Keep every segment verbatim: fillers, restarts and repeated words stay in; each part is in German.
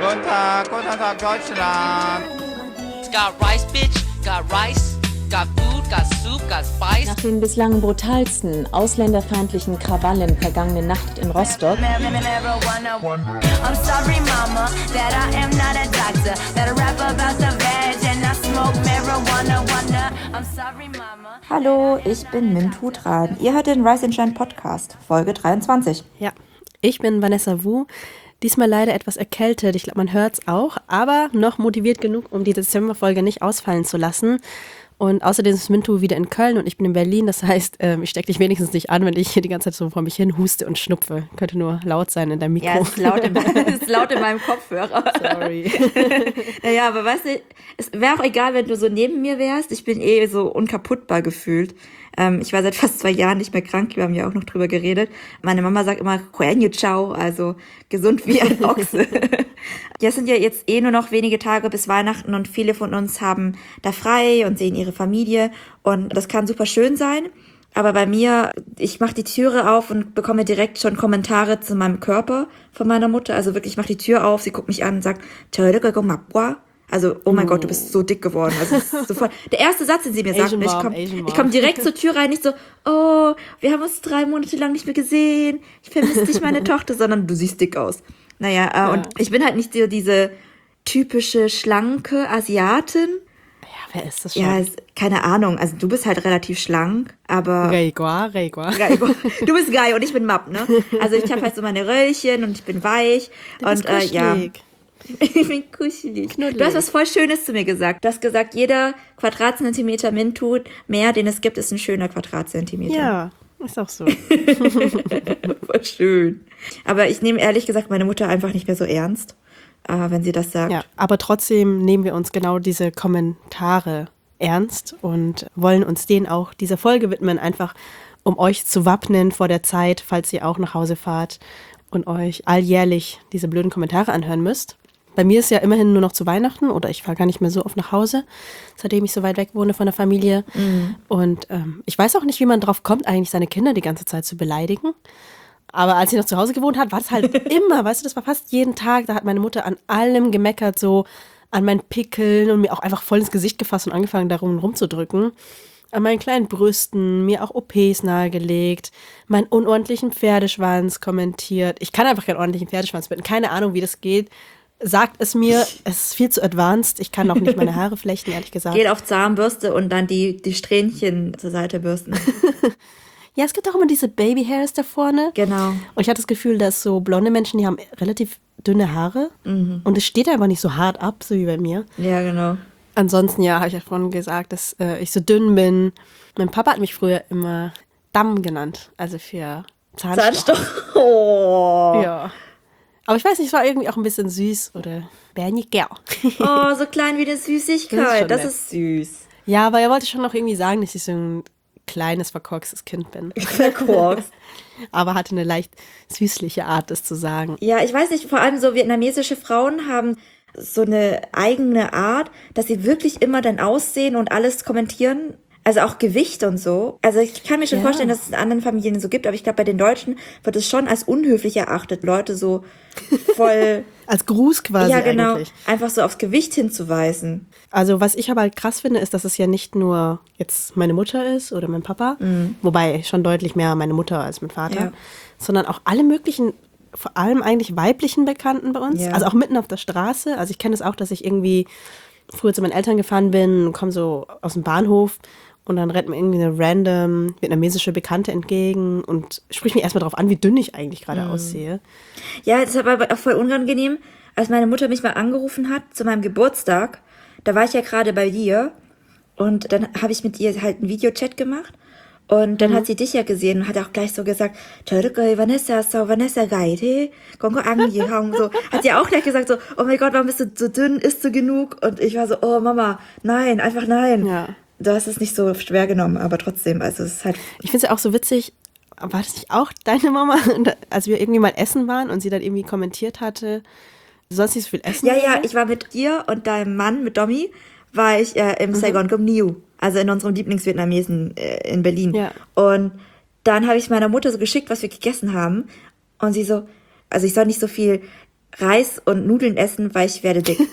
Guten Tag, guten Tag, Deutschland. Got rice, bitch, got rice, got food, got soup, got spice. Nach den bislang brutalsten ausländerfeindlichen Krawallen vergangene Nacht in Rostock I'm sorry, mama, that I am not a doctor, that I rap about the veg and I smoke marijuana, wonder. I'm sorry, mama. Hallo, ich bin Min Tutran. Ihr hört den Rise and Shine Podcast, Folge dreiundzwanzig. Ja, ich bin Vanessa Wu. Diesmal leider etwas erkältet. Ich glaube, man hört es auch, aber noch motiviert genug, um die Dezemberfolge nicht ausfallen zu lassen. Und außerdem ist Mintu wieder in Köln und ich bin in Berlin. Das heißt, ähm, ich stecke dich wenigstens nicht an, wenn ich hier die ganze Zeit so vor mich hin huste und schnupfe. Könnte nur laut sein in deinem Mikro. Ja, es ist laut in, es ist laut in meinem Kopfhörer. Sorry. Naja, aber weißt du, es wäre auch egal, wenn du so neben mir wärst. Ich bin eh so unkaputtbar gefühlt. Ähm, ich war seit fast zwei Jahren nicht mehr krank. Wir haben ja auch noch drüber geredet. Meine Mama sagt immer, Huenyu Ciao, also gesund wie ein Ochse. Ja, es sind ja jetzt eh nur noch wenige Tage bis Weihnachten und viele von uns haben da frei und sehen ihre Familie und das kann super schön sein. Aber bei mir, ich mache die Türe auf und bekomme direkt schon Kommentare zu meinem Körper von meiner Mutter. Also wirklich, ich mache die Tür auf, sie guckt mich an und sagt, also, oh mein oh. Gott, du bist so dick geworden. Also, es ist sofort der erste Satz, den sie mir sagt. Asian Ich komme komm direkt zur Tür rein, nicht so, oh, wir haben uns drei Monate lang nicht mehr gesehen. Ich vermisse dich, meine Tochter, sondern du siehst dick aus. Naja, äh, ja. Und ich bin halt nicht so diese typische, schlanke Asiatin. Ja, wer ist das schon? Ja, ist, keine Ahnung. Also, du bist halt relativ schlank, aber... Reigua, Reigua. Du bist Guy und ich bin Map, ne? Also, ich habe halt so meine Röllchen und ich bin weich. Du und bist äh, ja. Ich bin kuschelig. Knuddelig. Du hast was voll Schönes zu mir gesagt. Du hast gesagt, jeder Quadratzentimeter Mintu mehr, den es gibt, ist ein schöner Quadratzentimeter. Ja, ist auch so. Voll schön. Aber ich nehme ehrlich gesagt meine Mutter einfach nicht mehr so ernst, äh, wenn sie das sagt. Ja, aber trotzdem nehmen wir uns genau diese Kommentare ernst und wollen uns denen auch dieser Folge widmen, einfach um euch zu wappnen vor der Zeit, falls ihr auch nach Hause fahrt und euch alljährlich diese blöden Kommentare anhören müsst. Bei mir ist ja immerhin nur noch zu Weihnachten oder ich fahre gar nicht mehr so oft nach Hause, seitdem ich so weit weg wohne von der Familie. Mhm. Und ähm, ich weiß auch nicht, wie man drauf kommt, eigentlich seine Kinder die ganze Zeit zu beleidigen. Aber als sie noch zu Hause gewohnt hat, war das halt immer, weißt du, das war fast jeden Tag. Da hat meine Mutter an allem gemeckert, so an meinen Pickeln und mir auch einfach voll ins Gesicht gefasst und angefangen, darum rumzudrücken. An meinen kleinen Brüsten, mir auch O Ps nahegelegt, meinen unordentlichen Pferdeschwanz kommentiert. Ich kann einfach keinen ordentlichen Pferdeschwanz binden, keine Ahnung, wie das geht. Sagt es mir, es ist viel zu advanced. Ich kann auch nicht meine Haare flechten, ehrlich gesagt. Geht auf Zahnbürste und dann die, die Strähnchen zur Seite bürsten. Ja, es gibt auch immer diese Baby-Hairs da vorne. Genau. Und ich hatte das Gefühl, dass so blonde Menschen, die haben relativ dünne Haare. Mhm. Und es steht einfach nicht so hart ab, so wie bei mir. Ja, genau. Ansonsten, ja, habe ich ja vorhin gesagt, dass äh, ich so dünn bin. Mein Papa hat mich früher immer Damm genannt. Also für Zahnstocher. Zahnstocher. Oh. Ja. Aber ich weiß nicht, es war irgendwie auch ein bisschen süß oder Berniger. Oh, so klein wie eine Süßigkeit. Das ist, das ist süß. Ja, aber er wollte schon noch irgendwie sagen, dass ich so ein kleines, verkorkstes Kind bin. Verkorkst. Aber hatte eine leicht süßliche Art, das zu sagen. Ja, ich weiß nicht, vor allem so vietnamesische Frauen haben so eine eigene Art, dass sie wirklich immer dein Aussehen und alles kommentieren. Also auch Gewicht und so. Also ich kann mir schon ja. vorstellen, dass es in anderen Familien so gibt, aber ich glaube, bei den Deutschen wird es schon als unhöflich erachtet, Leute so voll... als Gruß quasi ja, genau, eigentlich. Einfach so aufs Gewicht hinzuweisen. Also was ich aber halt krass finde, ist, dass es ja nicht nur jetzt meine Mutter ist oder mein Papa, mhm. wobei schon deutlich mehr meine Mutter als mein Vater, ja. sondern auch alle möglichen, vor allem eigentlich weiblichen Bekannten bei uns, ja. also auch mitten auf der Straße. Also ich kenne es das auch, dass ich irgendwie früher zu meinen Eltern gefahren bin und komme so aus dem Bahnhof und dann rennt mir irgendwie eine random vietnamesische Bekannte entgegen und spricht mich erstmal darauf an, wie dünn ich eigentlich gerade mhm. aussehe. Ja, das war aber auch voll unangenehm, als meine Mutter mich mal angerufen hat zu meinem Geburtstag. Da war ich ja gerade bei dir und dann habe ich mit ihr halt einen Videochat gemacht und dann mhm. hat sie dich ja gesehen und hat auch gleich so gesagt, Vanessa, so Vanessa geil, so hat sie auch gleich gesagt so, oh mein Gott, warum bist du so dünn, isst du genug? Und ich war so, oh Mama, nein, einfach nein. Ja. Du hast es nicht so schwer genommen, aber trotzdem, also es ist halt... Ich finde es ja auch so witzig, war das nicht auch deine Mama, als wir irgendwie mal essen waren und sie dann irgendwie kommentiert hatte, du sollst nicht so viel essen? Ja, ja, ich war mit dir und deinem Mann, mit Domi, war ich äh, im mhm. Saigon Gum Niu, also in unserem Lieblingsvietnamesen äh, in Berlin. Ja. Und dann habe ich meiner Mutter so geschickt, was wir gegessen haben und sie so, also ich soll nicht so viel Reis und Nudeln essen, weil ich werde dick.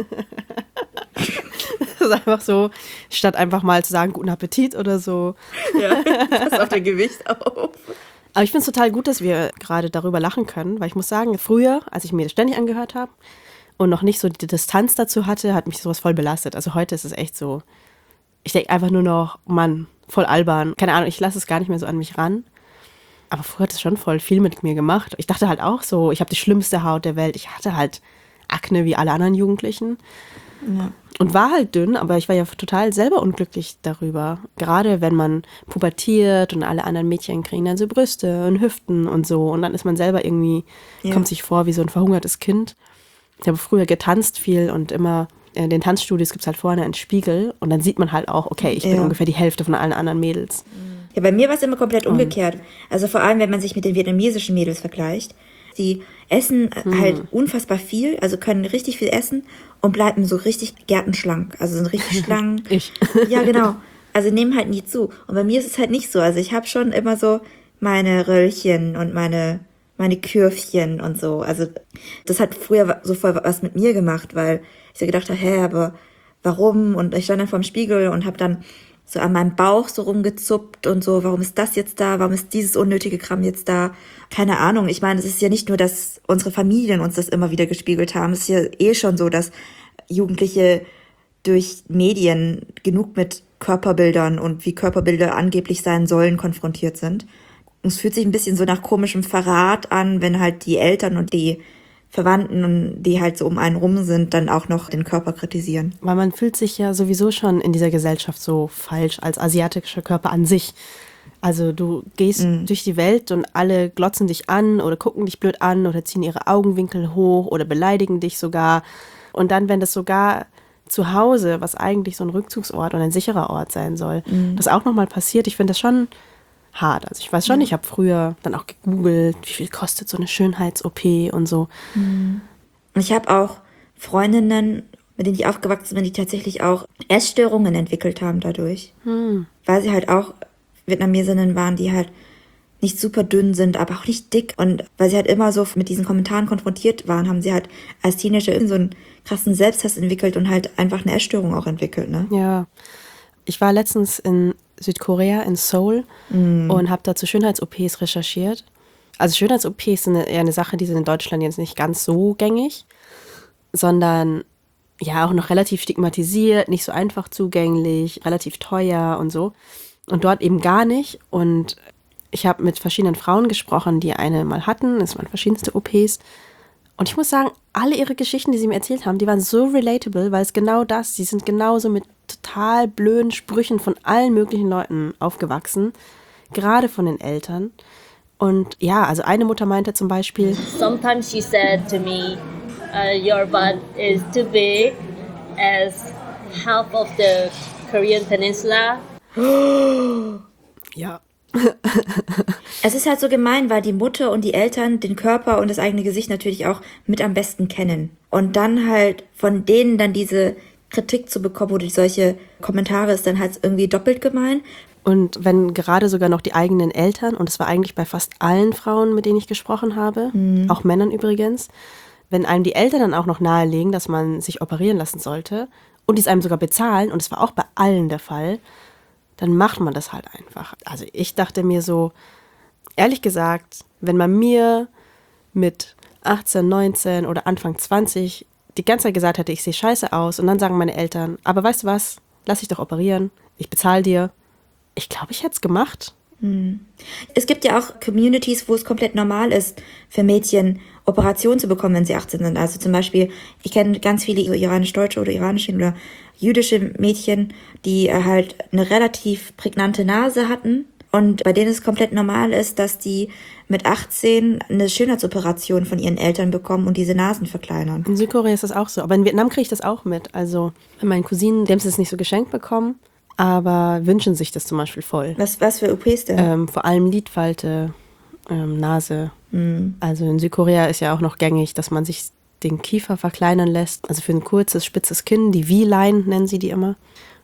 Das ist einfach so, statt einfach mal zu sagen, guten Appetit oder so. Ja, pass auf dein Gewicht auf. Aber ich finde es total gut, dass wir gerade darüber lachen können, weil ich muss sagen, früher, als ich mir das ständig angehört habe und noch nicht so die Distanz dazu hatte, hat mich sowas voll belastet. Also heute ist es echt so, ich denke einfach nur noch, Mann, voll albern. Keine Ahnung, ich lasse es gar nicht mehr so an mich ran. Aber früher hat es schon voll viel mit mir gemacht. Ich dachte halt auch so, ich habe die schlimmste Haut der Welt. Ich hatte halt Akne wie alle anderen Jugendlichen. Ja. Und war halt dünn, aber ich war ja total selber unglücklich darüber. Gerade wenn man pubertiert und alle anderen Mädchen kriegen dann so Brüste und Hüften und so. Und dann ist man selber irgendwie, ja. kommt sich vor wie so ein verhungertes Kind. Ich habe früher getanzt viel und immer in den Tanzstudios gibt es halt vorne einen Spiegel. Und dann sieht man halt auch, okay, ich bin ja. ungefähr die Hälfte von allen anderen Mädels. Ja, bei mir war es immer komplett umgekehrt. Also vor allem, wenn man sich mit den vietnamesischen Mädels vergleicht. Die essen hm. halt unfassbar viel, also können richtig viel essen und bleiben so richtig gärtenschlank. Also sind richtig schlank. Ich. Ja, genau. Also nehmen halt nie zu. Und bei mir ist es halt nicht so. Also ich habe schon immer so meine Röllchen und meine, meine Kürfchen und so. Also das hat früher so voll was mit mir gemacht, weil ich so gedacht habe, hä, aber warum? Und ich stand dann vorm Spiegel und habe dann so an meinem Bauch so rumgezuppt und so, warum ist das jetzt da, warum ist dieses unnötige Kram jetzt da? Keine Ahnung, ich meine, es ist ja nicht nur, dass unsere Familien uns das immer wieder gespiegelt haben, es ist ja eh schon so, dass Jugendliche durch Medien genug mit Körperbildern und wie Körperbilder angeblich sein sollen konfrontiert sind. Und es fühlt sich ein bisschen so nach komischem Verrat an, wenn halt die Eltern und die Verwandten, die halt so um einen rum sind, dann auch noch den Körper kritisieren. Weil man fühlt sich ja sowieso schon in dieser Gesellschaft so falsch als asiatischer Körper an sich. Also du gehst mm. durch die Welt und alle glotzen dich an oder gucken dich blöd an oder ziehen ihre Augenwinkel hoch oder beleidigen dich sogar. Und dann, wenn das sogar zu Hause, was eigentlich so ein Rückzugsort und ein sicherer Ort sein soll, mm. das auch nochmal passiert, ich finde das schon hart. Also ich weiß schon, ich habe früher dann auch gegoogelt, wie viel kostet so eine Schönheits-O P und so. Ich habe auch Freundinnen, mit denen ich aufgewachsen bin, die tatsächlich auch Essstörungen entwickelt haben dadurch. Hm. Weil sie halt auch Vietnamesinnen waren, die halt nicht super dünn sind, aber auch nicht dick. Und weil sie halt immer so mit diesen Kommentaren konfrontiert waren, haben sie halt als Teenager so einen krassen Selbsthass entwickelt und halt einfach eine Essstörung auch entwickelt. Ne? Ja. Ich war letztens in Südkorea, in Seoul, mm. und habe da zu Schönheits-O Ps recherchiert. Also Schönheits-O Ps sind eher eine Sache, die sind in Deutschland jetzt nicht ganz so gängig, sondern ja auch noch relativ stigmatisiert, nicht so einfach zugänglich, relativ teuer und so. Und dort eben gar nicht. Und ich habe mit verschiedenen Frauen gesprochen, die eine mal hatten. Es waren verschiedenste O Ps. Und ich muss sagen, alle ihre Geschichten, die sie mir erzählt haben, die waren so relatable, weil es genau das, sie sind genauso mit total blöden Sprüchen von allen möglichen Leuten aufgewachsen, gerade von den Eltern. Und ja, also eine Mutter meinte zum Beispiel, Sometimes she said to me, uh, your butt is too big as half of the Korean Peninsula. Ja. Es ist halt so gemein, weil die Mutter und die Eltern den Körper und das eigene Gesicht natürlich auch mit am besten kennen. Und dann halt von denen dann diese Kritik zu bekommen oder solche Kommentare ist dann halt irgendwie doppelt gemein. Und wenn gerade sogar noch die eigenen Eltern, und es war eigentlich bei fast allen Frauen, mit denen ich gesprochen habe, mhm. auch Männern übrigens, wenn einem die Eltern dann auch noch nahelegen, dass man sich operieren lassen sollte und die es einem sogar bezahlen, und es war auch bei allen der Fall, dann macht man das halt einfach. Also ich dachte mir so, ehrlich gesagt, wenn man mir mit achtzehn, neunzehn oder Anfang zwanzig die ganze Zeit gesagt hätte, ich sehe scheiße aus, und dann sagen meine Eltern, aber weißt du was, lass dich doch operieren, ich bezahle dir. Ich glaube, ich hätte es gemacht. Es gibt ja auch Communities, wo es komplett normal ist, für Mädchen Operationen zu bekommen, wenn sie achtzehn sind. Also zum Beispiel, ich kenne ganz viele iranisch-deutsche oder iranische oder jüdische Mädchen, die halt eine relativ prägnante Nase hatten. Und bei denen es komplett normal ist, dass die mit achtzehn eine Schönheitsoperation von ihren Eltern bekommen und diese Nasen verkleinern. In Südkorea ist das auch so. Aber in Vietnam kriege ich das auch mit. Also meine Cousinen, die haben es nicht so geschenkt bekommen, aber wünschen sich das zum Beispiel voll. Was, was für O Ps denn? Ähm, vor allem Lidfalte, ähm, Nase. Mhm. Also in Südkorea ist ja auch noch gängig, dass man sich den Kiefer verkleinern lässt. Also für ein kurzes, spitzes Kinn, die V-Line nennen sie die immer.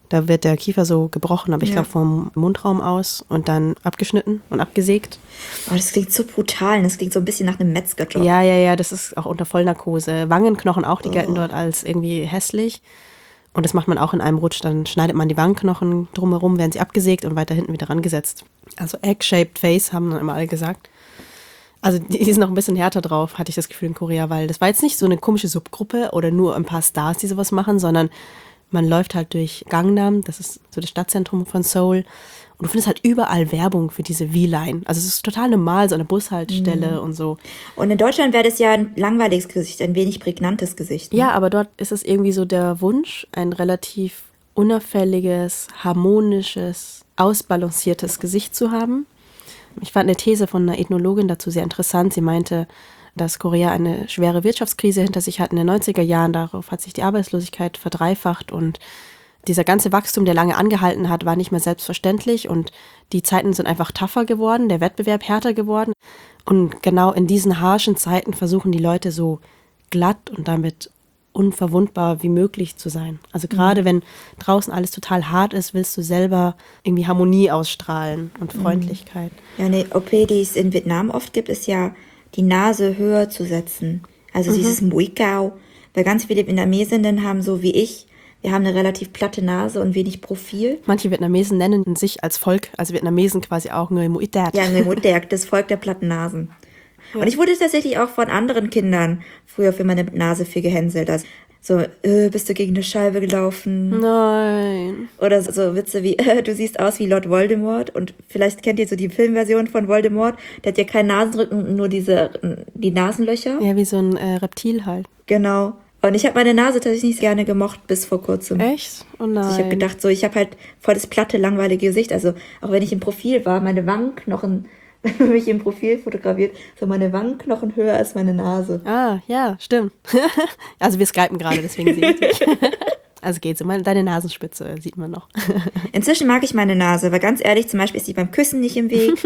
Da wird der Kiefer so gebrochen, aber ich Ja. glaube vom Mundraum aus und dann abgeschnitten und abgesägt. Oh, das klingt so brutal. Das klingt so ein bisschen nach einem Metzgerjob. Ja, ja, ja, das ist auch unter Vollnarkose. Wangenknochen auch, die gelten dort als irgendwie hässlich. Und das macht man auch in einem Rutsch. Dann schneidet man die Wangenknochen drumherum, werden sie abgesägt und weiter hinten wieder rangesetzt. Also egg-shaped face, haben dann immer alle gesagt. Also die die sind noch ein bisschen härter drauf, hatte ich das Gefühl in Korea, weil das war jetzt nicht so eine komische Subgruppe oder nur ein paar Stars, die sowas machen, sondern man läuft halt durch Gangnam, das ist so das Stadtzentrum von Seoul. Und du findest halt überall Werbung für diese V-Line. Also es ist total normal, so eine Bushaltestelle Mhm. und so. Und in Deutschland wäre das ja ein langweiliges Gesicht, ein wenig prägnantes Gesicht. Ne? Ja, aber dort ist es irgendwie so der Wunsch, ein relativ unauffälliges, harmonisches, ausbalanciertes Gesicht zu haben. Ich fand eine These von einer Ethnologin dazu sehr interessant. Sie meinte, dass Korea eine schwere Wirtschaftskrise hinter sich hat in den neunziger Jahren. Darauf hat sich die Arbeitslosigkeit verdreifacht und dieser ganze Wachstum, der lange angehalten hat, war nicht mehr selbstverständlich und die Zeiten sind einfach tougher geworden, der Wettbewerb härter geworden. Und genau in diesen harschen Zeiten versuchen die Leute so glatt und damit unverwundbar wie möglich zu sein. Also gerade wenn draußen alles total hart ist, willst du selber irgendwie Harmonie ausstrahlen und Freundlichkeit. Ja, eine O P, die es in Vietnam oft gibt, ist ja, die Nase höher zu setzen. Also dieses Mũi Cao. Weil ganz viele Vietnamesinnen haben so wie ich, wir haben eine relativ platte Nase und wenig Profil. Manche Vietnamesen nennen sich als Volk, also Vietnamesen quasi auch Người Mũi Tẹt. Ja, Người Mũi Tẹt, das Volk der platten Nasen. Und ich wurde tatsächlich auch von anderen Kindern früher für meine Nase viel gehänselt. Also so, äh, bist du gegen eine Scheibe gelaufen? Nein. Oder so, so Witze wie, äh, du siehst aus wie Lord Voldemort. Und vielleicht kennt ihr so die Filmversion von Voldemort. Der hat ja keinen Nasenrücken, nur diese, die Nasenlöcher. Ja, wie so ein äh, Reptil halt. Genau. Und ich habe meine Nase tatsächlich nicht gerne gemocht bis vor kurzem. Echt? Oh nein. Also ich habe gedacht, so, ich habe halt voll das platte, langweilige Gesicht. Also auch wenn ich im Profil war, meine Wangenknochen, wenn man mich im Profil fotografiert, so meine Wangenknochen höher als meine Nase. Ah, ja, stimmt. Also wir skypen gerade, deswegen sehe ich dich. Also geht's. Und deine Nasenspitze sieht man noch. Inzwischen mag ich meine Nase, weil ganz ehrlich, zum Beispiel ist sie beim Küssen nicht im Weg.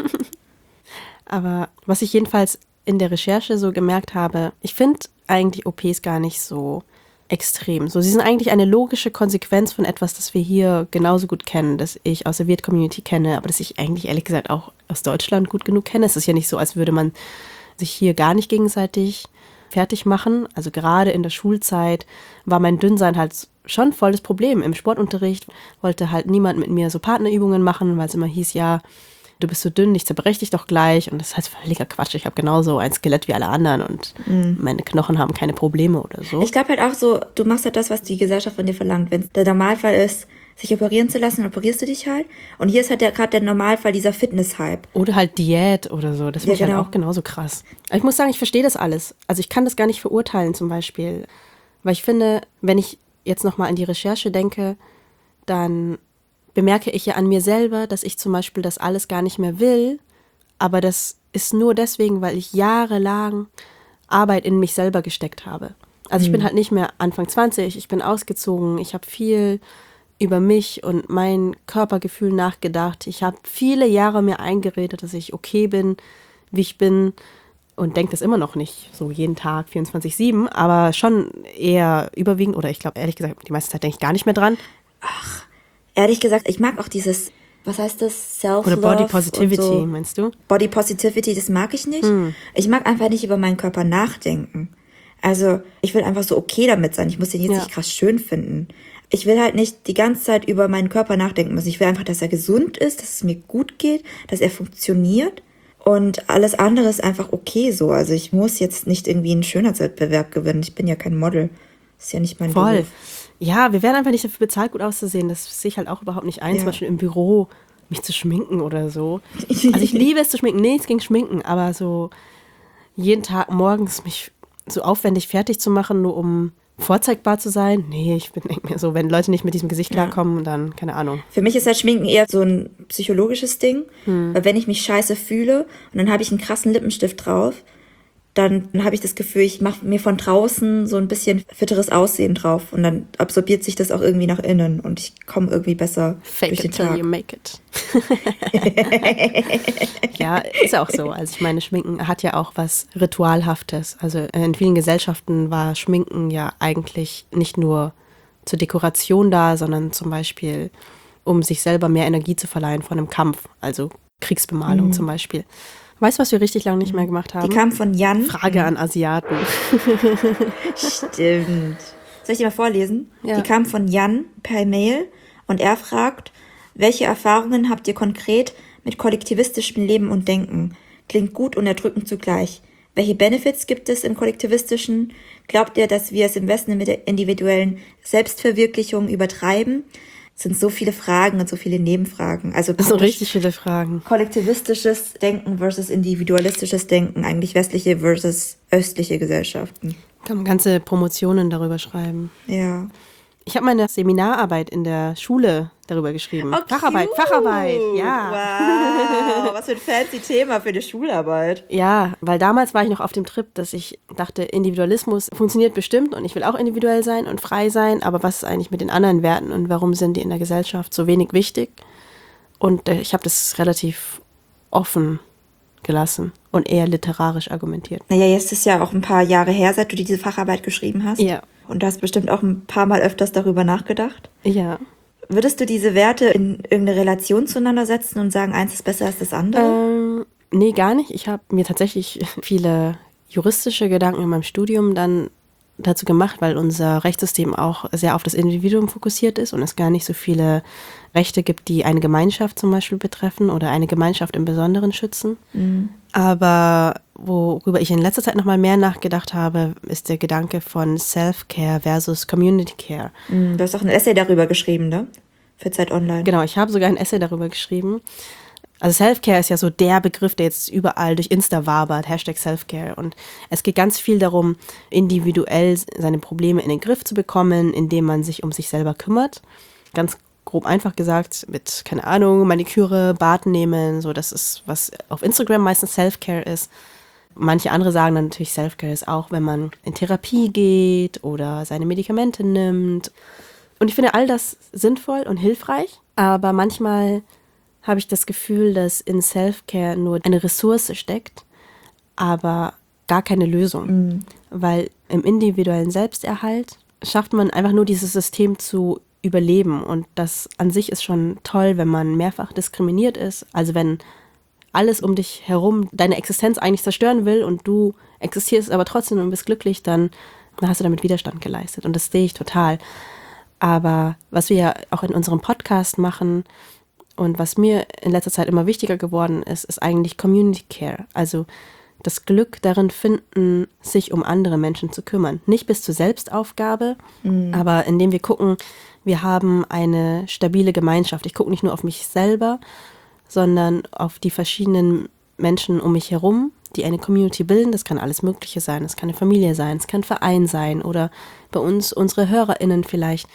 Aber was ich jedenfalls in der Recherche so gemerkt habe, ich finde eigentlich O Ps gar nicht so extrem. So, sie sind eigentlich eine logische Konsequenz von etwas, das wir hier genauso gut kennen, das ich aus der Viet-Community kenne, aber das ich eigentlich ehrlich gesagt auch aus Deutschland gut genug kenne. Es ist ja nicht so, als würde man sich hier gar nicht gegenseitig fertig machen. Also gerade in der Schulzeit war mein Dünnsein halt schon voll das Problem. Im Sportunterricht wollte halt niemand mit mir so Partnerübungen machen, weil es immer hieß, ja, du bist so dünn, ich zerbrech dich doch gleich. Und das ist halt völliger Quatsch. Ich habe genauso ein Skelett wie alle anderen und mhm. meine Knochen haben keine Probleme oder so. Ich glaube halt auch so, du machst halt das, was die Gesellschaft von dir verlangt. Wenn der Normalfall ist, sich operieren zu lassen, dann operierst du dich halt. Und hier ist halt gerade der Normalfall, dieser Fitness-Hype. Oder halt Diät oder so. Das finde Ja, ich genau. halt auch genauso krass. Aber ich muss sagen, ich verstehe das alles. Also ich kann das gar nicht verurteilen zum Beispiel. Weil ich finde, wenn ich jetzt nochmal an die Recherche denke, dann bemerke ich ja an mir selber, dass ich zum Beispiel das alles gar nicht mehr will. Aber das ist nur deswegen, weil ich jahrelang Arbeit in mich selber gesteckt habe. Also ich bin halt nicht mehr Anfang zwanzig, ich bin ausgezogen, ich habe viel über mich und mein Körpergefühl nachgedacht. Ich habe viele Jahre mir eingeredet, dass ich okay bin, wie ich bin und denke das immer noch nicht so jeden Tag vierundzwanzig sieben, aber schon eher überwiegend oder ich glaube ehrlich gesagt, die meiste Zeit denke ich gar nicht mehr dran. Ehrlich gesagt, ich mag auch dieses, was heißt das, Self-Love Oder Body Positivity, und so. meinst du? Body Positivity, das mag ich nicht. Hm. Ich mag einfach nicht über meinen Körper nachdenken. Also ich will einfach so okay damit sein. Ich muss den jetzt Ja. nicht krass schön finden. Ich will halt nicht die ganze Zeit über meinen Körper nachdenken müssen. Ich will einfach, dass er gesund ist, dass es mir gut geht, dass er funktioniert. Und alles andere ist einfach okay so. Also ich muss jetzt nicht irgendwie einen Schönheitswettbewerb gewinnen. Ich bin ja kein Model. Das ist ja nicht mein Voll. Beruf. Ja, wir werden einfach nicht dafür bezahlt, gut auszusehen. Das sehe ich halt auch überhaupt nicht ein, Ja. zum Beispiel im Büro mich zu schminken oder so. Also ich liebe es zu schminken, nichts gegen Schminken, aber so jeden Tag morgens mich so aufwendig fertig zu machen, nur um vorzeigbar zu sein. Nee, ich bin denke mir so, wenn Leute nicht mit diesem Gesicht klarkommen, dann keine Ahnung. Für mich ist halt Schminken eher so ein psychologisches Ding. Hm. Weil wenn ich mich scheiße fühle und dann habe ich einen krassen Lippenstift drauf, dann habe ich das Gefühl, ich mache mir von draußen so ein bisschen fitteres Aussehen drauf und dann absorbiert sich das auch irgendwie nach innen und ich komme irgendwie besser Fake durch den it till Tag. you make it. Ja, ist auch so. Also ich meine, Schminken hat ja auch was Ritualhaftes. Also in vielen Gesellschaften war Schminken ja eigentlich nicht nur zur Dekoration da, sondern zum Beispiel, um sich selber mehr Energie zu verleihen von einem Kampf, also Kriegsbemalung Mhm. zum Beispiel. Weißt du, was wir richtig lange nicht mehr gemacht haben? Die kam von Jan. Frage an Asiaten. Stimmt. Soll ich die mal vorlesen? Ja. Die kam von Jan per Mail und er fragt, welche Erfahrungen habt ihr konkret mit kollektivistischem Leben und Denken? Klingt gut und erdrückend zugleich. Welche Benefits gibt es im kollektivistischen? Glaubt ihr, dass wir es im Westen mit der individuellen Selbstverwirklichung übertreiben? Es sind so viele Fragen und so viele Nebenfragen. Also Das sind praktisch richtig viele Fragen. kollektivistisches Denken versus individualistisches Denken, eigentlich westliche versus östliche Gesellschaften. Kann man ganze Promotionen darüber schreiben. Ja. Ich habe meine Seminararbeit in der Schule darüber geschrieben. Facharbeit, Facharbeit, ja. Wow, was für ein fancy Thema für die Schularbeit. Ja, weil damals war ich noch auf dem Trip, dass ich dachte, Individualismus funktioniert bestimmt und ich will auch individuell sein und frei sein, aber was ist eigentlich mit den anderen Werten und warum sind die in der Gesellschaft so wenig wichtig? Und äh, ich habe das relativ offen gelassen und eher literarisch argumentiert. Naja, jetzt ist ja auch ein paar Jahre her, seit du diese Facharbeit geschrieben hast. Ja. Und du hast bestimmt auch ein paar Mal öfters darüber nachgedacht. Ja. Würdest du diese Werte in irgendeine Relation zueinander setzen und sagen, eins ist besser als das andere? Ähm, nee, gar nicht. Ich habe mir tatsächlich viele juristische Gedanken in meinem Studium dann dazu gemacht, weil unser Rechtssystem auch sehr auf das Individuum fokussiert ist und es gar nicht so viele Rechte gibt, die eine Gemeinschaft zum Beispiel betreffen oder eine Gemeinschaft im Besonderen schützen. Mhm. Aber worüber ich in letzter Zeit nochmal mehr nachgedacht habe, ist der Gedanke von Self-Care versus Community Care. Mhm, du hast auch ein Essay darüber geschrieben, ne? Für Zeit Online. Genau, ich habe sogar ein Essay darüber geschrieben. Also Self-Care ist ja so der Begriff, der jetzt überall durch Insta wabert, Hashtag Self-Care. Und es geht ganz viel darum, individuell seine Probleme in den Griff zu bekommen, indem man sich um sich selber kümmert. Ganz grob einfach gesagt, mit, keine Ahnung, Maniküre, Bad nehmen, so das ist, was auf Instagram meistens Self-Care ist. Manche andere sagen dann natürlich, Self-Care ist auch, wenn man in Therapie geht oder seine Medikamente nimmt. Und ich finde all das sinnvoll und hilfreich, aber manchmal habe ich das Gefühl, dass in Self-Care nur eine Ressource steckt, aber gar keine Lösung. Mhm. Weil im individuellen Selbsterhalt schafft man einfach nur dieses System zu überleben. Und das an sich ist schon toll, wenn man mehrfach diskriminiert ist. Also wenn alles um dich herum deine Existenz eigentlich zerstören will und du existierst aber trotzdem und bist glücklich, dann, dann hast du damit Widerstand geleistet. Und das sehe ich total. Aber was wir ja auch in unserem Podcast machen und was mir in letzter Zeit immer wichtiger geworden ist, ist eigentlich Community Care. Also das Glück darin finden, sich um andere Menschen zu kümmern. Nicht bis zur Selbstaufgabe, mhm. aber indem wir gucken, wir haben eine stabile Gemeinschaft. Ich gucke nicht nur auf mich selber, sondern auf die verschiedenen Menschen um mich herum, die eine Community bilden. Das kann alles Mögliche sein. Das kann eine Familie sein, es kann ein Verein sein oder bei uns unsere HörerInnen vielleicht.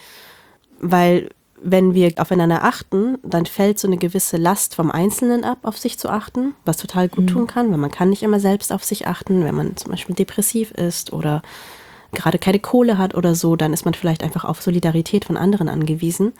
Weil wenn wir aufeinander achten, dann fällt so eine gewisse Last vom Einzelnen ab, auf sich zu achten, was total gut tun kann, weil man kann nicht immer selbst auf sich achten, wenn man zum Beispiel depressiv ist oder gerade keine Kohle hat oder so, dann ist man vielleicht einfach auf Solidarität von anderen angewiesen.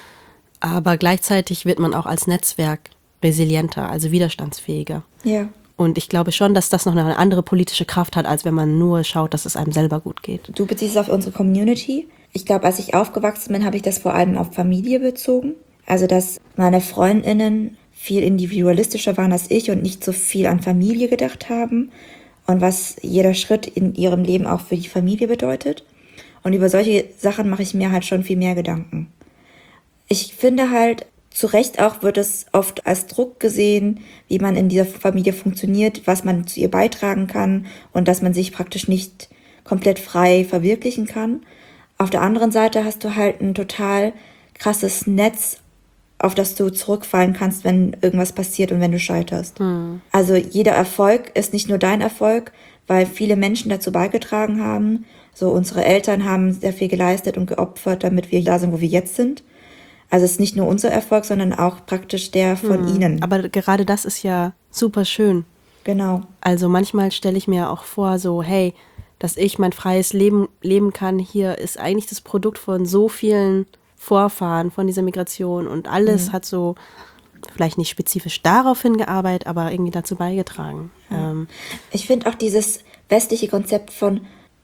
Aber gleichzeitig wird man auch als Netzwerk resilienter, also widerstandsfähiger. Ja. Und ich glaube schon, dass das noch eine andere politische Kraft hat, als wenn man nur schaut, dass es einem selber gut geht. Du beziehst es auf unsere Community. Ich glaube, als ich aufgewachsen bin, habe ich das vor allem auf Familie bezogen. Also, dass meine FreundInnen viel individualistischer waren als ich und nicht so viel an Familie gedacht haben und was jeder Schritt in ihrem Leben auch für die Familie bedeutet. Und über solche Sachen mache ich mir halt schon viel mehr Gedanken. Ich finde halt, zu Recht auch wird es oft als Druck gesehen, wie man in dieser Familie funktioniert, was man zu ihr beitragen kann und dass man sich praktisch nicht komplett frei verwirklichen kann. Auf der anderen Seite hast du halt ein total krasses Netz, auf das du zurückfallen kannst, wenn irgendwas passiert und wenn du scheiterst. Hm. Also jeder Erfolg ist nicht nur dein Erfolg, weil viele Menschen dazu beigetragen haben. So unsere Eltern haben sehr viel geleistet und geopfert, damit wir da sind, wo wir jetzt sind. Also es ist nicht nur unser Erfolg, sondern auch praktisch der von hm. ihnen. Aber gerade das ist ja super schön. Genau. Also manchmal stelle ich mir auch vor, so hey, dass ich mein freies Leben leben kann, hier ist eigentlich das Produkt von so vielen Vorfahren, von dieser Migration und alles mhm. hat so vielleicht nicht spezifisch darauf hingearbeitet, aber irgendwie dazu beigetragen. Ja. Ähm. Ich finde auch dieses westliche Konzept von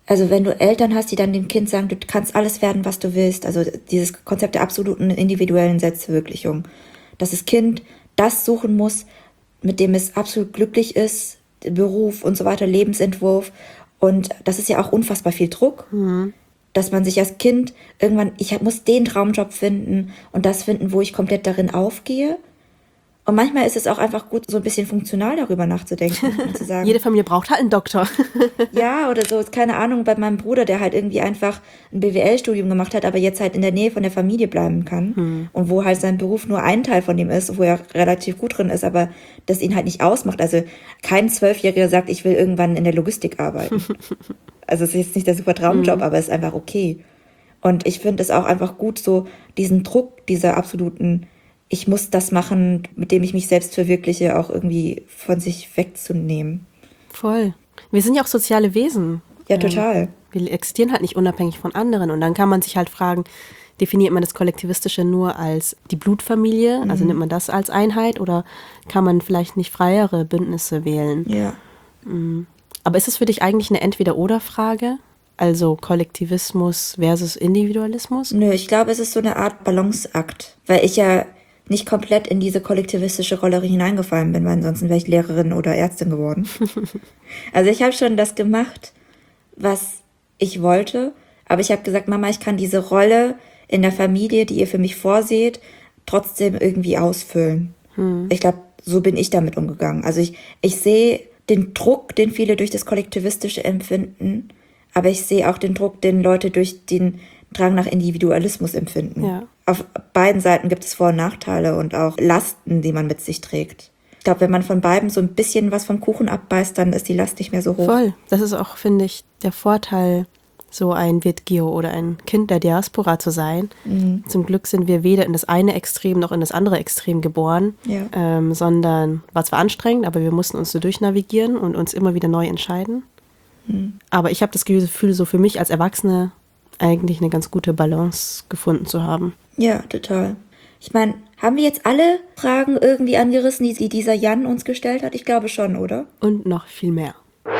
Also wenn du Eltern hast, die dann dem Kind sagen, du kannst alles werden, was du willst, also dieses Konzept der absoluten individuellen Selbstverwirklichung, dass das Kind das suchen muss, mit dem es absolut glücklich ist, Beruf und so weiter, Lebensentwurf. Und das ist ja auch unfassbar viel Druck, mhm. dass man sich als Kind irgendwann, ich muss den Traumjob finden und das finden, wo ich komplett darin aufgehe. Und manchmal ist es auch einfach gut, so ein bisschen funktional darüber nachzudenken und zu sagen. Jede Familie braucht halt einen Doktor. Ja, oder so, keine Ahnung, bei meinem Bruder, der halt irgendwie einfach ein B W L-Studium gemacht hat, aber jetzt halt in der Nähe von der Familie bleiben kann. Hm. Und wo halt sein Beruf nur ein Teil von ihm ist, wo er relativ gut drin ist, aber das ihn halt nicht ausmacht. Also kein Zwölfjähriger sagt, ich will irgendwann in der Logistik arbeiten. Also es ist jetzt nicht der super Traumjob, hm. aber es ist einfach okay. Und ich finde es auch einfach gut, so diesen Druck dieser absoluten, ich muss das machen, mit dem ich mich selbst verwirkliche, auch irgendwie von sich wegzunehmen. Voll. Wir sind ja auch soziale Wesen. Ja, total. Wir existieren halt nicht unabhängig von anderen. Und dann kann man sich halt fragen, definiert man das Kollektivistische nur als die Blutfamilie? Mhm. Also nimmt man das als Einheit? Oder kann man vielleicht nicht freiere Bündnisse wählen? Ja. Aber ist es für dich eigentlich eine Entweder-Oder-Frage? Also Kollektivismus versus Individualismus? Nö, ich glaube, es ist so eine Art Balanceakt. Weil ich ja nicht komplett in diese kollektivistische Rolle hineingefallen bin, weil ansonsten wäre ich Lehrerin oder Ärztin geworden. Also ich habe schon das gemacht, was ich wollte, aber ich habe gesagt, Mama, ich kann diese Rolle in der Familie, die ihr für mich vorseht, trotzdem irgendwie ausfüllen. Hm. Ich glaube, so bin ich damit umgegangen. Also ich, ich sehe den Druck, den viele durch das Kollektivistische empfinden, aber ich sehe auch den Druck, den Leute durch den Drang nach Individualismus empfinden. Ja. Auf beiden Seiten gibt es Vor- und Nachteile und auch Lasten, die man mit sich trägt. Ich glaube, wenn man von beiden so ein bisschen was vom Kuchen abbeißt, dann ist die Last nicht mehr so hoch. Voll. Das ist auch, finde ich, der Vorteil, so ein Wittgio oder ein Kind der Diaspora zu sein. Mhm. Zum Glück sind wir weder in das eine Extrem noch in das andere Extrem geboren, ja. ähm, sondern war zwar anstrengend, aber wir mussten uns so durchnavigieren und uns immer wieder neu entscheiden. Mhm. Aber ich habe das Gefühl, so für mich als Erwachsene eigentlich eine ganz gute Balance gefunden zu haben. Ja, total. Ich meine, haben wir jetzt alle Fragen irgendwie angerissen, die dieser Jan uns gestellt hat? Ich glaube schon, oder? Und noch viel mehr.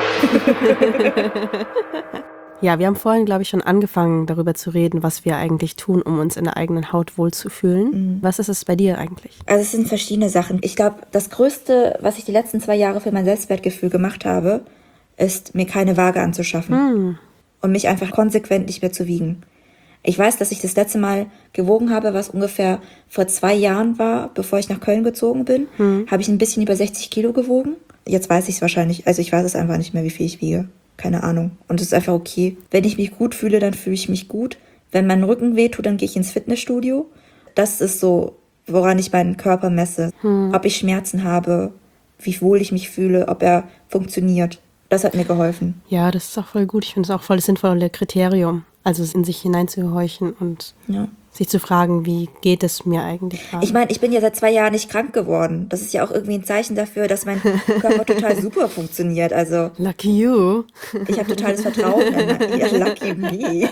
Ja, wir haben vorhin, glaube ich, schon angefangen, darüber zu reden, was wir eigentlich tun, um uns in der eigenen Haut wohlzufühlen. Mhm. Was ist es bei dir eigentlich? Also es sind verschiedene Sachen. Ich glaube, das Größte, was ich die letzten zwei Jahre für mein Selbstwertgefühl gemacht habe, ist, mir keine Waage anzuschaffen. Mhm. Und mich einfach konsequent nicht mehr zu wiegen. Ich weiß, dass ich das letzte Mal gewogen habe, was ungefähr vor zwei Jahren war, bevor ich nach Köln gezogen bin. Hm. Habe ich ein bisschen über sechzig Kilo gewogen. Jetzt weiß ich es wahrscheinlich, also ich weiß es einfach nicht mehr, wie viel ich wiege. Keine Ahnung. Und es ist einfach okay. Wenn ich mich gut fühle, dann fühle ich mich gut. Wenn mein Rücken wehtut, dann gehe ich ins Fitnessstudio. Das ist so, woran ich meinen Körper messe. Hm. Ob ich Schmerzen habe, wie wohl ich mich fühle, ob er funktioniert. Das hat mir geholfen. Ja, das ist auch voll gut. Ich finde es auch voll das sinnvolle Kriterium. Also in sich hineinzuhorchen und ja. sich zu fragen, wie geht es mir eigentlich gerade? Ich meine, ich bin ja seit zwei Jahren nicht krank geworden. Das ist ja auch irgendwie ein Zeichen dafür, dass mein Körper total super funktioniert. Also Lucky you. Ich habe totales Vertrauen in mein, ja, Lucky me.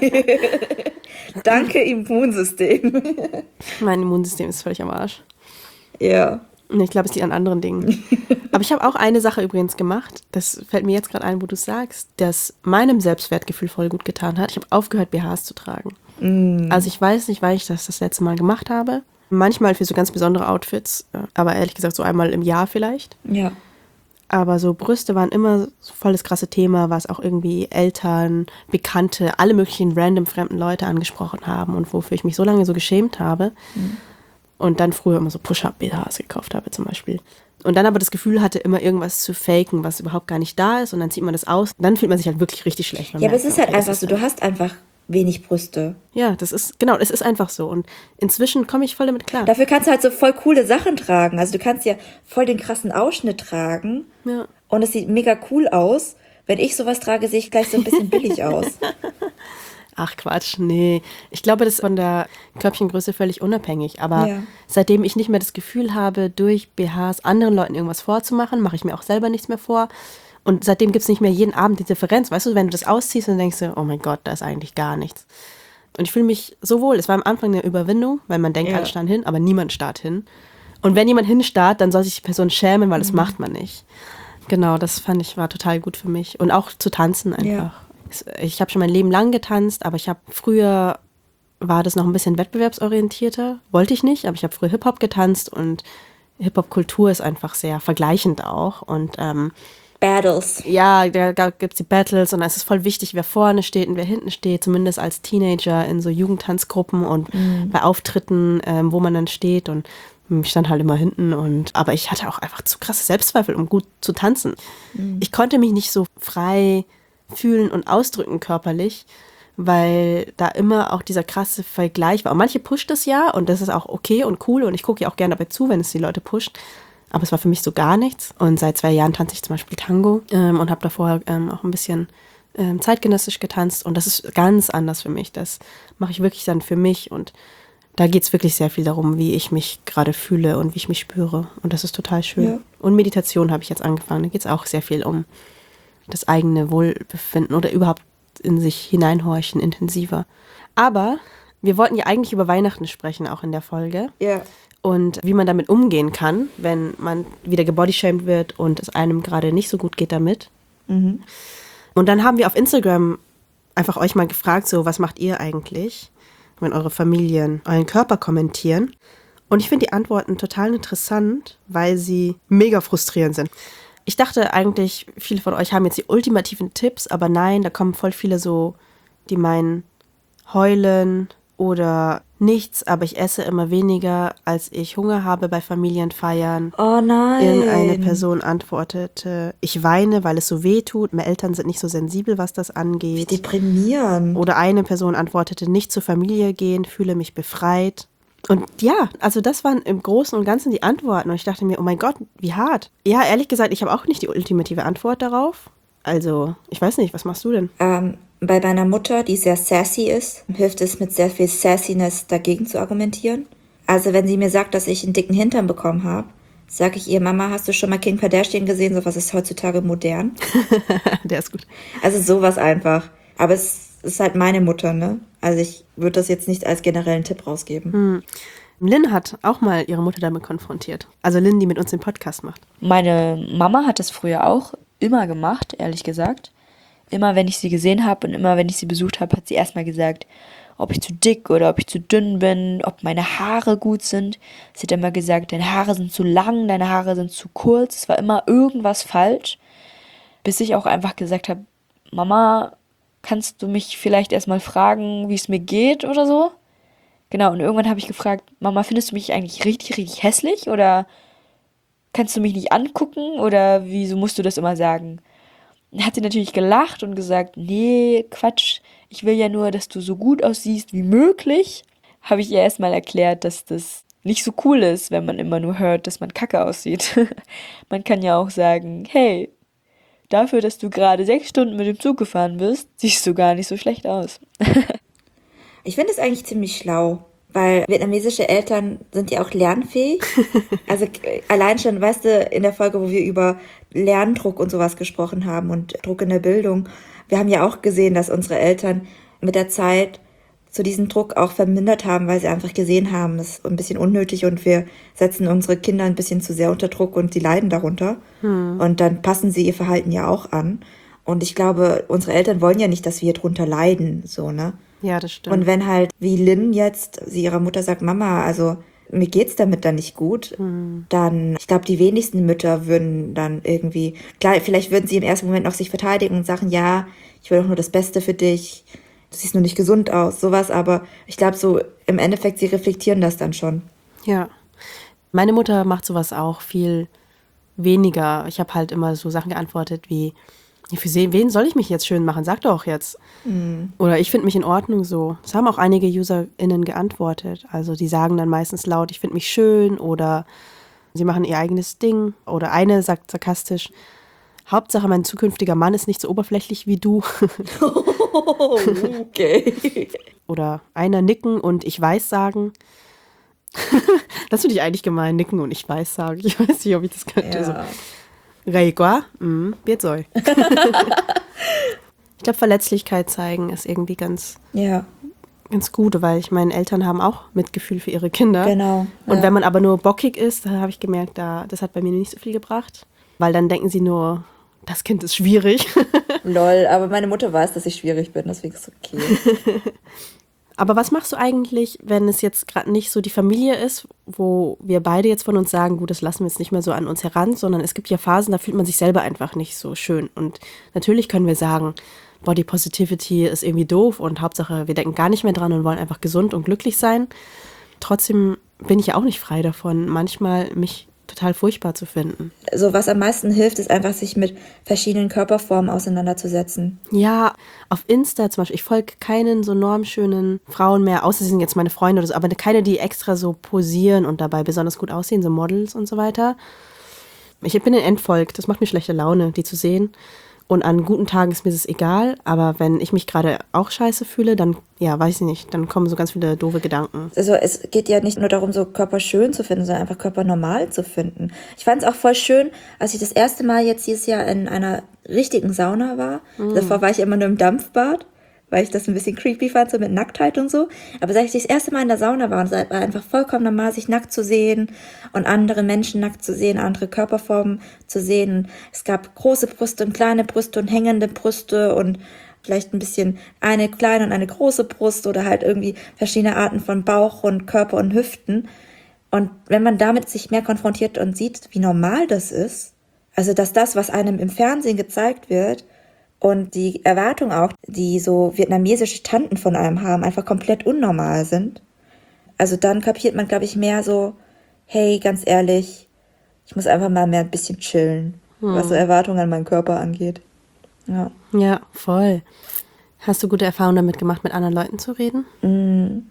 Danke, Immunsystem. Mein Immunsystem ist völlig am Arsch. Ja. Ich glaube, es liegt an anderen Dingen. Aber ich habe auch eine Sache übrigens gemacht, das fällt mir jetzt gerade ein, wo du sagst, das meinem Selbstwertgefühl voll gut getan hat. Ich habe aufgehört, B Hs zu tragen. Mm. Also ich weiß nicht, weil ich das das letzte Mal gemacht habe. Manchmal für so ganz besondere Outfits, aber ehrlich gesagt so einmal im Jahr vielleicht. Ja. Aber so Brüste waren immer so voll das krasse Thema, was auch irgendwie Eltern, Bekannte, alle möglichen random fremden Leute angesprochen haben und wofür ich mich so lange so geschämt habe. Mm. Und dann früher immer so Push-Up-B Hs gekauft habe zum Beispiel. Und dann aber das Gefühl hatte, immer irgendwas zu faken, was überhaupt gar nicht da ist. Und dann zieht man das aus. Dann fühlt man sich halt wirklich richtig schlecht. Ja, aber es ist halt einfach so, du hast einfach wenig Brüste. Ja, das ist, genau, es ist einfach so. Und inzwischen komme ich voll damit klar. Dafür kannst du halt so voll coole Sachen tragen. Also du kannst ja voll den krassen Ausschnitt tragen. Ja. Und es sieht mega cool aus. Wenn ich sowas trage, sehe ich gleich so ein bisschen billig aus. Ach Quatsch, nee. Ich glaube, das ist von der Körbchengröße völlig unabhängig. Aber ja. seitdem ich nicht mehr das Gefühl habe, durch B Hs anderen Leuten irgendwas vorzumachen, mache ich mir auch selber nichts mehr vor. Und seitdem gibt es nicht mehr jeden Abend die Differenz. Weißt du, wenn du das ausziehst und denkst du, oh mein Gott, da ist eigentlich gar nichts. Und ich fühle mich so wohl. Es war am Anfang eine Überwindung, weil man denkt, ja. alle starren hin, aber niemand starrt hin. Und wenn jemand hinstarrt, dann soll sich die Person schämen, weil das mhm. macht man nicht. Genau, das fand ich, war total gut für mich. Und auch zu tanzen einfach. Ja. Ich habe schon mein Leben lang getanzt, aber ich habe früher, war das noch ein bisschen wettbewerbsorientierter. Wollte ich nicht, aber ich habe früher Hip-Hop getanzt und Hip-Hop-Kultur ist einfach sehr vergleichend auch. Und ähm, Battles. ja, da gibt es die Battles und es ist voll wichtig, wer vorne steht und wer hinten steht, zumindest als Teenager in so Jugendtanzgruppen und mhm. bei Auftritten, ähm, wo man dann steht und ich stand halt immer hinten und aber ich hatte auch einfach zu krasse Selbstzweifel, um gut zu tanzen. Mhm. Ich konnte mich nicht so frei fühlen und ausdrücken körperlich, weil da immer auch dieser krasse Vergleich war. Und manche pusht es ja und das ist auch okay und cool und ich gucke ja auch gerne dabei zu, wenn es die Leute pusht. Aber es war für mich so gar nichts. Und seit zwei Jahren tanze ich zum Beispiel Tango ähm, und habe davor ähm, auch ein bisschen ähm, zeitgenössisch getanzt. Und das ist ganz anders für mich. Das mache ich wirklich dann für mich. Und da geht es wirklich sehr viel darum, wie ich mich gerade fühle und wie ich mich spüre. Und das ist total schön. Ja. Und Meditation habe ich jetzt angefangen. Da geht es auch sehr viel um das eigene Wohlbefinden oder überhaupt in sich hineinhorchen intensiver. Aber wir wollten ja eigentlich über Weihnachten sprechen, auch in der Folge. Ja. Und wie man damit umgehen kann, wenn man wieder gebodyshamed wird und es einem gerade nicht so gut geht damit. Mhm. Und dann haben wir auf Instagram einfach euch mal gefragt, so, was macht ihr eigentlich, wenn eure Familien euren Körper kommentieren? Und ich finde die Antworten total interessant, weil sie mega frustrierend sind. Ich dachte eigentlich, viele von euch haben jetzt die ultimativen Tipps, aber nein, da kommen voll viele so, die meinen, heulen oder nichts, aber ich esse immer weniger, als ich Hunger habe bei Familienfeiern. Oh nein. Irgendeine Person antwortete, ich weine, weil es so weh tut. Meine Eltern sind nicht so sensibel, was das angeht. Wie deprimierend. Oder eine Person antwortete, nicht zur Familie gehen, fühle mich befreit. Und ja, also das waren im Großen und Ganzen die Antworten. Und ich dachte mir, oh mein Gott, wie hart. Ja, ehrlich gesagt, ich habe auch nicht die ultimative Antwort darauf. Also, ich weiß nicht, was machst du denn? Ähm, bei meiner Mutter, die sehr sassy ist, hilft es mit sehr viel Sassiness dagegen zu argumentieren. Also wenn sie mir sagt, dass ich einen dicken Hintern bekommen habe, sage ich ihr, Mama, hast du schon mal Kim Kardashian gesehen? Sowas ist heutzutage modern. Der ist gut. Also sowas einfach. Aber es ist halt meine Mutter, ne? Also ich würde das jetzt nicht als generellen Tipp rausgeben. Hm. Lynn hat auch mal ihre Mutter damit konfrontiert. Also Lynn, die mit uns den Podcast macht. Meine Mama hat das früher auch immer gemacht, ehrlich gesagt. Immer, wenn ich sie gesehen habe und immer, wenn ich sie besucht habe, hat sie erstmal gesagt, ob ich zu dick oder ob ich zu dünn bin, ob meine Haare gut sind. Sie hat immer gesagt, deine Haare sind zu lang, deine Haare sind zu kurz. Es war immer irgendwas falsch, bis ich auch einfach gesagt habe, Mama, kannst du mich vielleicht erstmal fragen, wie es mir geht oder so? Genau, und irgendwann habe ich gefragt, Mama, findest du mich eigentlich richtig, richtig hässlich oder kannst du mich nicht angucken oder wieso musst du das immer sagen? Dann hat sie natürlich gelacht und gesagt, nee, Quatsch, ich will ja nur, dass du so gut aussiehst wie möglich. Habe ich ihr erstmal erklärt, dass das nicht so cool ist, wenn man immer nur hört, dass man kacke aussieht. Man kann ja auch sagen, hey, dafür, dass du gerade sechs Stunden mit dem Zug gefahren bist, siehst du gar nicht so schlecht aus. Ich finde es eigentlich ziemlich schlau, weil vietnamesische Eltern sind ja auch lernfähig. Also allein schon, weißt du, in der Folge, wo wir über Lerndruck und sowas gesprochen haben und Druck in der Bildung, wir haben ja auch gesehen, dass unsere Eltern mit der Zeit so diesen Druck auch vermindert haben, weil sie einfach gesehen haben, das ist ein bisschen unnötig und wir setzen unsere Kinder ein bisschen zu sehr unter Druck und sie leiden darunter. Hm. Und dann passen sie ihr Verhalten ja auch an. Und ich glaube, unsere Eltern wollen ja nicht, dass wir drunter leiden, so, ne? Ja, das stimmt. Und wenn halt, wie Lynn jetzt, sie ihrer Mutter sagt, Mama, also mir geht's damit dann nicht gut, mhm. dann, ich glaube, die wenigsten Mütter würden dann irgendwie, klar, vielleicht würden sie im ersten Moment noch sich verteidigen und sagen, ja, ich will doch nur das Beste für dich, du siehst nur nicht gesund aus, sowas, aber ich glaube, so im Endeffekt, sie reflektieren das dann schon. Ja, meine Mutter macht sowas auch viel weniger. Ich habe halt immer so Sachen geantwortet wie, für wen soll ich mich jetzt schön machen? Sag doch jetzt. Mhm. Oder ich finde mich in Ordnung so. Das haben auch einige UserInnen geantwortet. Also die sagen dann meistens laut, ich finde mich schön oder sie machen ihr eigenes Ding. Oder eine sagt sarkastisch, Hauptsache mein zukünftiger Mann ist nicht so oberflächlich wie du. Oh, okay. Oder einer nicken und ich weiß sagen. Das finde ich eigentlich gemein, nicken und ich weiß sagen. Ich weiß nicht, ob ich das könnte. Ja. So. Reigua, mm, Bierzoi. Ich glaube, Verletzlichkeit zeigen ist irgendwie ganz, ja. ganz gut, weil ich meine, Eltern haben auch Mitgefühl für ihre Kinder. Genau. Und ja. wenn man aber nur bockig ist, da habe ich gemerkt, da, das hat bei mir nicht so viel gebracht. Weil dann denken sie nur, das Kind ist schwierig. Lol, aber meine Mutter weiß, dass ich schwierig bin, deswegen ist es okay. Aber was machst du eigentlich, wenn es jetzt gerade nicht so die Familie ist, wo wir beide jetzt von uns sagen, gut, das lassen wir jetzt nicht mehr so an uns heran, sondern es gibt ja Phasen, da fühlt man sich selber einfach nicht so schön. Und natürlich können wir sagen, Body Positivity ist irgendwie doof und Hauptsache, wir denken gar nicht mehr dran und wollen einfach gesund und glücklich sein. Trotzdem bin ich ja auch nicht frei davon, manchmal mich total furchtbar zu finden. Also was am meisten hilft, ist einfach, sich mit verschiedenen Körperformen auseinanderzusetzen. Ja, auf Insta zum Beispiel, ich folge keinen so normschönen Frauen mehr, außer sie sind jetzt meine Freunde oder so, aber keine, die extra so posieren und dabei besonders gut aussehen, so Models und so weiter. Ich bin denen entfolgt, das macht mir schlechte Laune, die zu sehen. Und an guten Tagen ist mir das egal, aber wenn ich mich gerade auch scheiße fühle, dann, ja, weiß ich nicht, dann kommen so ganz viele doofe Gedanken. Also es geht ja nicht nur darum, so Körper schön zu finden, sondern einfach Körper normal zu finden. Ich fand es auch voll schön, als ich das erste Mal jetzt dieses Jahr in einer richtigen Sauna war. Mhm. Davor war ich immer nur im Dampfbad, weil ich das ein bisschen creepy fand, so mit Nacktheit und so. Aber seit ich das erste Mal in der Sauna war, und es war einfach vollkommen normal, sich nackt zu sehen und andere Menschen nackt zu sehen, andere Körperformen zu sehen. Es gab große Brüste und kleine Brüste und hängende Brüste und vielleicht ein bisschen eine kleine und eine große Brust oder halt irgendwie verschiedene Arten von Bauch und Körper und Hüften. Und wenn man damit sich mehr konfrontiert und sieht, wie normal das ist, also dass das, was einem im Fernsehen gezeigt wird, und die Erwartungen auch, die so vietnamesische Tanten von einem haben, einfach komplett unnormal sind. Also dann kapiert man, glaube ich, mehr so, hey, ganz ehrlich, ich muss einfach mal mehr ein bisschen chillen, hm. was so Erwartungen an meinen Körper angeht. Ja. Ja, voll. Hast du gute Erfahrungen damit gemacht, mit anderen Leuten zu reden? Mm.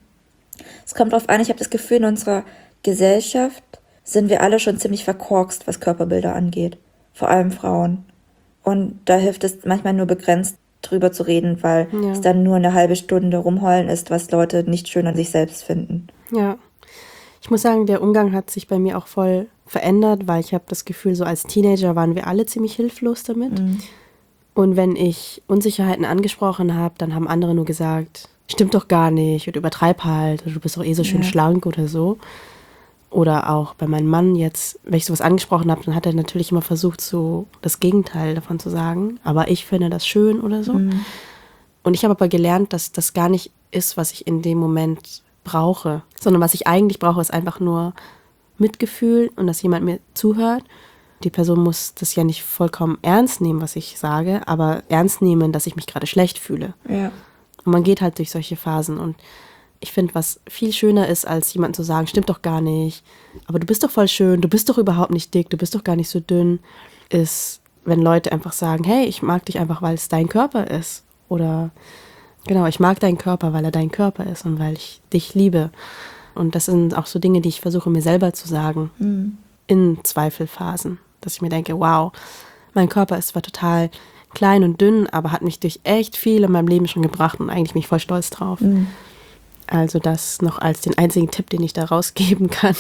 Es kommt drauf an, ich habe das Gefühl, in unserer Gesellschaft sind wir alle schon ziemlich verkorkst, was Körperbilder angeht. Vor allem Frauen. Und da hilft es manchmal nur begrenzt, drüber zu reden, weil ja. es dann nur eine halbe Stunde rumheulen ist, was Leute nicht schön an sich selbst finden. Ja, ich muss sagen, der Umgang hat sich bei mir auch voll verändert, weil ich habe das Gefühl, so als Teenager waren wir alle ziemlich hilflos damit. Mhm. Und wenn ich Unsicherheiten angesprochen habe, dann haben andere nur gesagt, stimmt doch gar nicht oder übertreib halt, oder du bist doch eh so schön ja. schlank oder so. Oder auch bei meinem Mann jetzt, wenn ich sowas angesprochen habe, dann hat er natürlich immer versucht, so das Gegenteil davon zu sagen. Aber ich finde das schön oder so. Mhm. Und ich habe aber gelernt, dass das gar nicht ist, was ich in dem Moment brauche. Sondern was ich eigentlich brauche, ist einfach nur Mitgefühl und dass jemand mir zuhört. Die Person muss das ja nicht vollkommen ernst nehmen, was ich sage, aber ernst nehmen, dass ich mich gerade schlecht fühle. Ja. Und man geht halt durch solche Phasen und ich finde, was viel schöner ist, als jemandem zu sagen, stimmt doch gar nicht, aber du bist doch voll schön, du bist doch überhaupt nicht dick, du bist doch gar nicht so dünn, ist, wenn Leute einfach sagen, hey, ich mag dich einfach, weil es dein Körper ist. Oder, genau, ich mag deinen Körper, weil er dein Körper ist und weil ich dich liebe. Und das sind auch so Dinge, die ich versuche, mir selber zu sagen, mhm. in Zweifelphasen. Dass ich mir denke, wow, mein Körper ist zwar total klein und dünn, aber hat mich durch echt viel in meinem Leben schon gebracht und eigentlich bin ich voll stolz drauf. Mhm. Also das noch als den einzigen Tipp, den ich da rausgeben kann.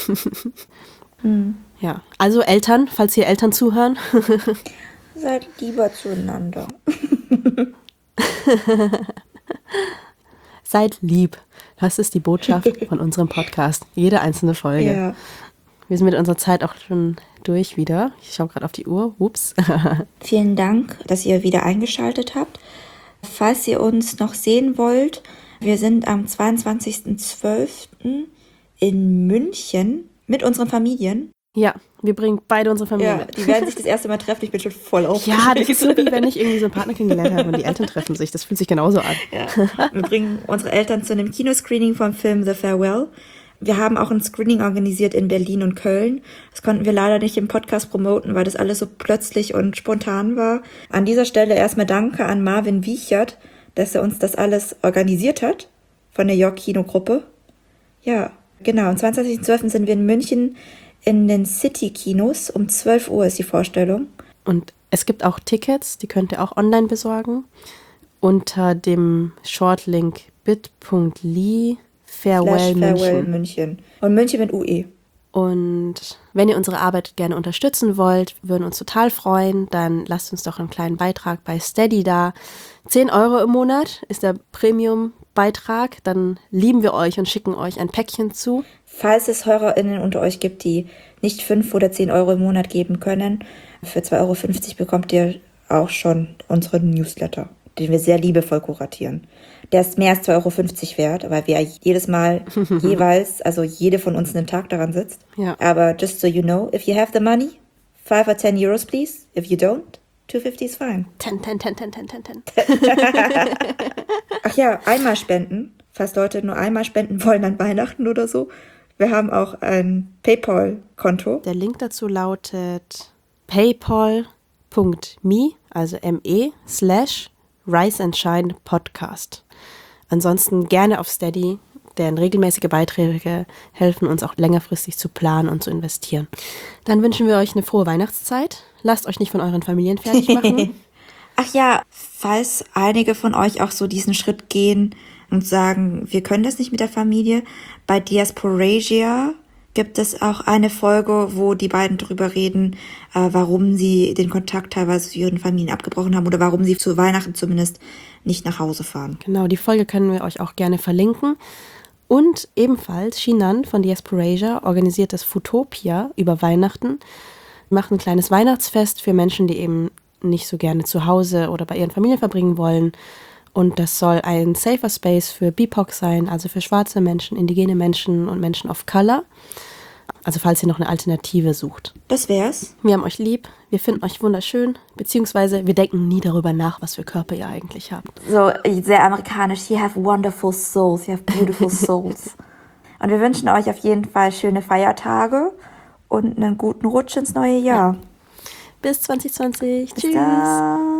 Mhm. Ja, also Eltern, falls hier Eltern zuhören. Seid lieber zueinander. Seid lieb. Das ist die Botschaft von unserem Podcast. Jede einzelne Folge. Ja. Wir sind mit unserer Zeit auch schon durch wieder. Ich schaue gerade auf die Uhr. Ups. Vielen Dank, dass ihr wieder eingeschaltet habt. Falls ihr uns noch sehen wollt, wir sind am zweiundzwanzigsten zwölften in München mit unseren Familien. Ja, wir bringen beide unsere Familien ja, mit. Die werden sich das erste Mal treffen. Ich bin schon voll aufgeregt. Ja, das ist so, wie wenn ich irgendwie so einen Partner kennengelernt habe und die Eltern treffen sich. Das fühlt sich genauso an. Ja. Wir bringen unsere Eltern zu einem Kinoscreening vom Film The Farewell. Wir haben auch ein Screening organisiert in Berlin und Köln. Das konnten wir leider nicht im Podcast promoten, weil das alles so plötzlich und spontan war. An dieser Stelle erstmal danke an Marvin Wiechert, dass er uns das alles organisiert hat von der York Kinogruppe. Ja, genau. Am zweiundzwanzigsten zwölften sind wir in München in den City-Kinos. Um zwölf Uhr ist die Vorstellung. Und es gibt auch Tickets, die könnt ihr auch online besorgen. Unter dem Shortlink bit.ly Farewell München. München. Und München mit U E. Und wenn ihr unsere Arbeit gerne unterstützen wollt, würden uns total freuen, dann lasst uns doch einen kleinen Beitrag bei Steady da. zehn Euro im Monat ist der Premium-Beitrag. Dann lieben wir euch und schicken euch ein Päckchen zu. Falls es HörerInnen unter euch gibt, die nicht fünf oder zehn Euro im Monat geben können, für zwei Euro fünfzig bekommt ihr auch schon unseren Newsletter, den wir sehr liebevoll kuratieren. Der ist mehr als zwei Euro fünfzig wert, weil wir jedes Mal jeweils, also jede von uns einen Tag daran sitzt. Ja. Aber just so you know, if you have the money, five or ten euros please. If you don't, two fifty is fine. Ten, ten, ten, ten, ten, ten, ten. Ach ja, einmal spenden. Falls Leute nur einmal spenden wollen an Weihnachten oder so. Wir haben auch ein PayPal-Konto. Der Link dazu lautet paypal.me, also me, slash Rise and Shine Podcast. Ansonsten gerne auf Steady, denn regelmäßige Beiträge helfen uns auch längerfristig zu planen und zu investieren. Dann wünschen wir euch eine frohe Weihnachtszeit. Lasst euch nicht von euren Familien fertig machen. Ach ja, falls einige von euch auch so diesen Schritt gehen und sagen, wir können das nicht mit der Familie, bei Diasporasia gibt es auch eine Folge, wo die beiden drüber reden, äh, warum sie den Kontakt teilweise zu ihren Familien abgebrochen haben oder warum sie zu Weihnachten zumindest nicht nach Hause fahren. Genau, die Folge können wir euch auch gerne verlinken. Und ebenfalls Shinan von Diasporasia organisiert das Foodtopia über Weihnachten. Wir machen ein kleines Weihnachtsfest für Menschen, die eben nicht so gerne zu Hause oder bei ihren Familien verbringen wollen. Und das soll ein safer Space für B I P O C sein, also für schwarze Menschen, indigene Menschen und Menschen of Color. Also falls ihr noch eine Alternative sucht. Das wär's. Wir haben euch lieb, wir finden euch wunderschön, beziehungsweise wir denken nie darüber nach, was für Körper ihr eigentlich habt. So sehr amerikanisch. You have wonderful souls, you have beautiful souls. Und wir wünschen euch auf jeden Fall schöne Feiertage und einen guten Rutsch ins neue Jahr. Bis zwanzig zwanzig. Bis Tschüss. dann.